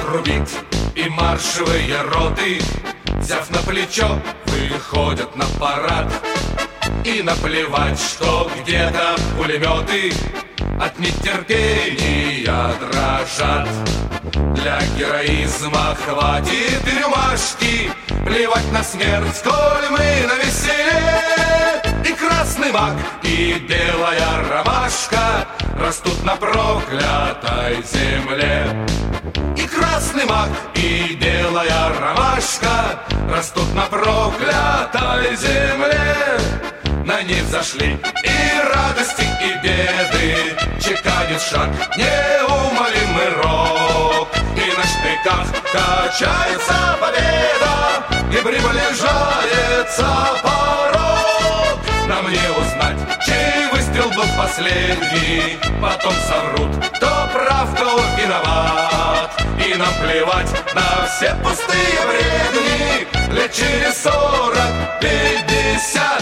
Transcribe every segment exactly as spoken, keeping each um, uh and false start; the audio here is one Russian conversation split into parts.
трубит, и маршевые роты, взяв на плечо, выходят на парад. И наплевать, что где-то пулеметы от нетерпения дрожат. Для героизма хватит и рюмашки, плевать на смерть, сколь мы навеселе. И красный мак, и белая ромашка растут на проклятой земле. И красный мак, и белая ромашка растут на проклятой земле. На них взошли и радости, и беды, чеканит шаг неумолимый рок. И на шпиках качается победа, и приближается порог. Нам не узнать, чей выстрел был последний, потом соврут, кто прав, кто виноват. И нам плевать на все пустые бредни, лет через сорок, пятьдесят.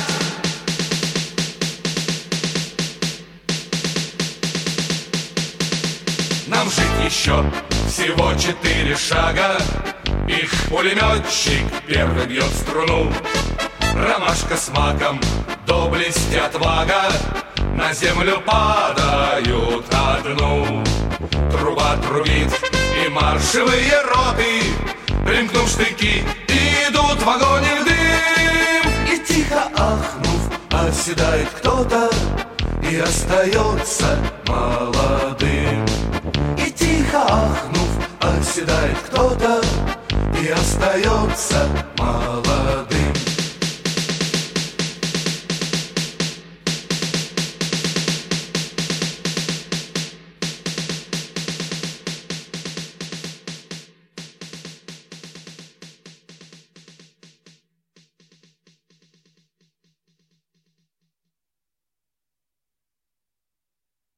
Нам жить еще всего четыре шага. Их пулеметчик первый бьет струну. Ромашка с маком, доблесть и отвага на землю падают одну. Труба трубит, и маршевые роты, примкнув штыки, идут в огонь и в дым. И тихо ахнув, оседает кто-то и остается молодым. И тихо ахнув, оседает кто-то и остается молодым.